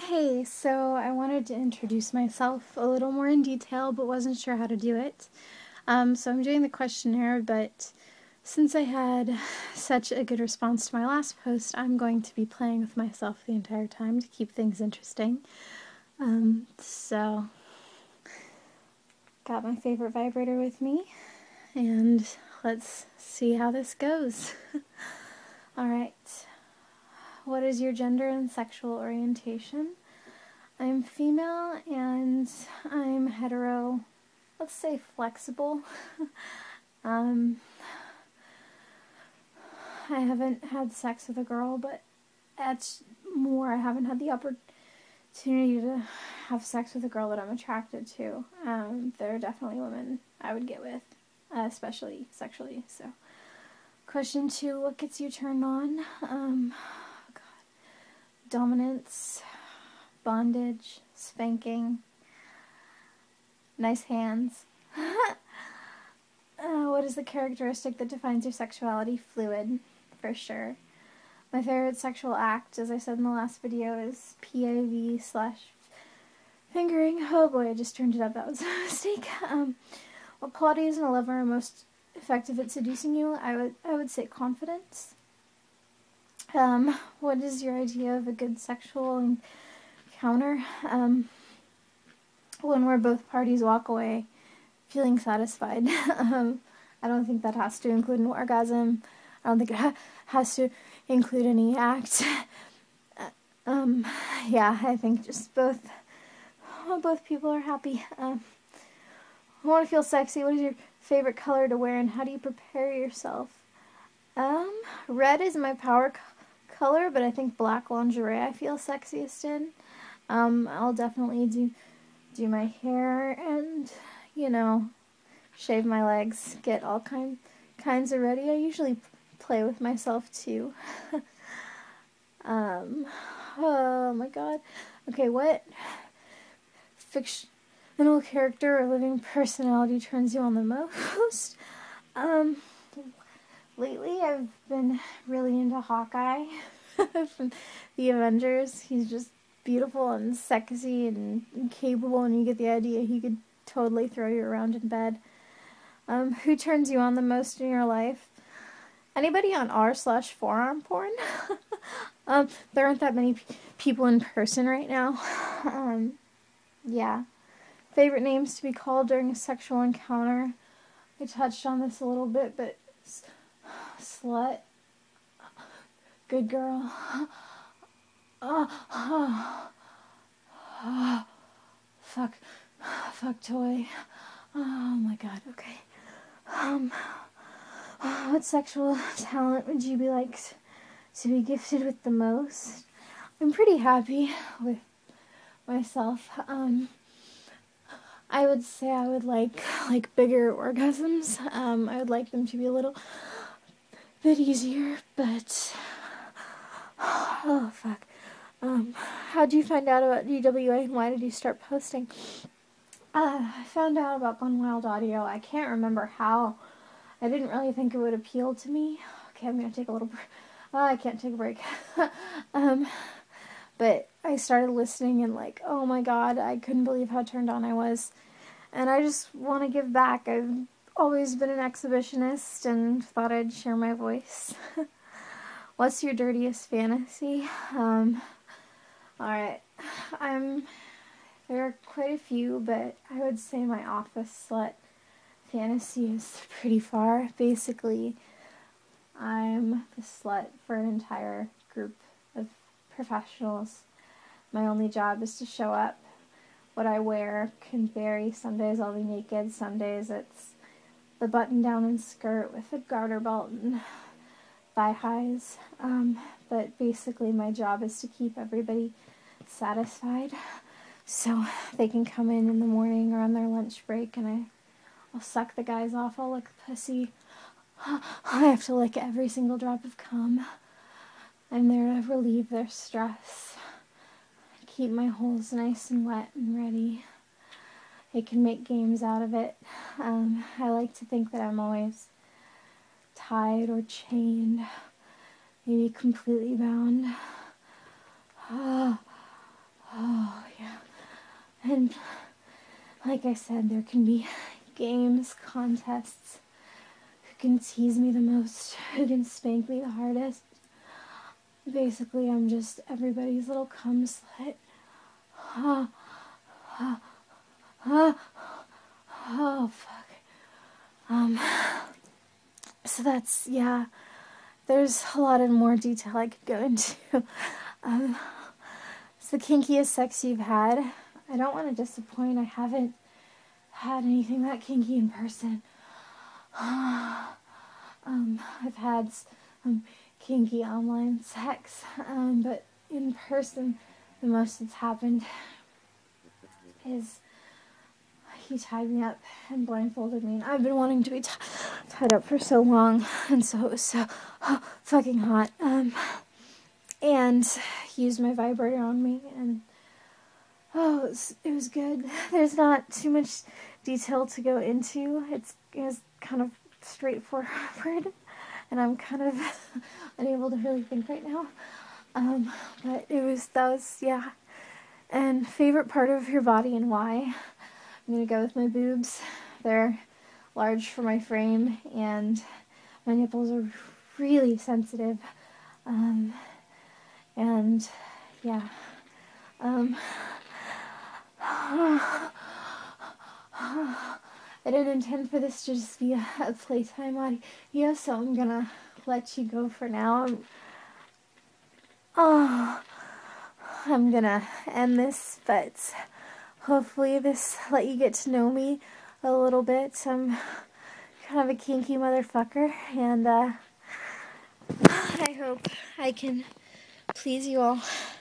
Hey, so I wanted to introduce myself a little more in detail, but wasn't sure how to do it. So I'm doing the questionnaire, but since I had such a good response to my last post, I'm going to be playing with myself the entire time to keep things interesting. So got my favorite vibrator with me, and let's see how this goes. Alright, what is your gender and sexual orientation? I'm female and I'm hetero, let's say flexible. I haven't had sex with a girl, but that's more, I haven't had the opportunity to have sex with a girl that I'm attracted to. There are definitely women I would get with, especially sexually. So, question 2, what gets you turned on? Dominance, bondage, spanking, nice hands. What is the characteristic that defines your sexuality? Fluid, for sure. My favorite sexual act, as I said in the last video, is PAV/fingering. Oh boy, I just turned it up. That was a mistake. What qualities in a lover are most effective at seducing you? I would say confidence. What is your idea of a good sexual encounter? When where both parties walk away feeling satisfied. I don't think that has to include an orgasm. I don't think it has to include any act. Yeah, I think just both people are happy. I want to feel sexy. What is your favorite color to wear, and how do you prepare yourself? Red is my power color, but I think black lingerie I feel sexiest in. I'll definitely do my hair and, shave my legs, get all kinds of ready. I usually play with myself too. Oh my god. Okay, what fictional character or living personality turns you on the most? Lately I've been really into Hawkeye from the Avengers. He's just beautiful and sexy and capable, and you get the idea he could totally throw you around in bed. Who turns you on the most in your life? Anybody on r/forearm porn? There aren't that many people in person right now. Yeah. Favorite names to be called during a sexual encounter? I touched on this a little bit, but slut, good girl, fuck toy. Oh my god, okay. What sexual talent would you be like to be gifted with the most? I'm pretty happy with myself. I would say I would like bigger orgasms. I would like them to be a little bit easier, but oh fuck. How'd you find out about DWA and why did you start posting? I found out about Gone Wild Audio. I can't remember how. I didn't really think it would appeal to me. Okay, I'm gonna take a little break. I can't take a break. But I started listening and oh my god, I couldn't believe how turned on I was. And I just want to give back. I've always been an exhibitionist and thought I'd share my voice. What's your dirtiest fantasy? Alright. There are quite a few, but I would say my office slut fantasy is pretty far. Basically, I'm the slut for an entire group of professionals. My only job is to show up. What I wear can vary. Some days I'll be naked, some days it's the button down and skirt with a garter belt and thigh highs. But basically my job is to keep everybody satisfied so they can come in the morning or on their lunch break and I'll suck the guys off, I'll lick pussy. I have to lick every single drop of cum. I'm there to relieve their stress. Keep my holes nice and wet and ready. I can make games out of it. I like to think that I'm always tied or chained, maybe completely bound. And like I said, there can be games, contests, who can tease me the most, who can spank me the hardest. Basically, I'm just everybody's little cum slut. Oh, fuck. So that's, yeah, there's a lot of more detail I could go into. It's the kinkiest sex you've had. I don't want to disappoint. I haven't had anything that kinky in person. I've had kinky online sex, but in person, the most that's happened is he tied me up and blindfolded me, and I've been wanting to be tied up for so long, and so it was so fucking hot, and he used my vibrator on me, and it was good. There's not too much detail to go into. It's kind of straightforward, and I'm kind of unable to really think right now, but that was, yeah. And favorite part of your body and why? I'm going to go with my boobs. They're large for my frame, and my nipples are really sensitive. And, yeah. I didn't intend for this to just be a playtime audio, so I'm going to let you go for now. I'm going to end this, but hopefully this let you get to know me a little bit. I'm kind of a kinky motherfucker, and I hope I can please you all.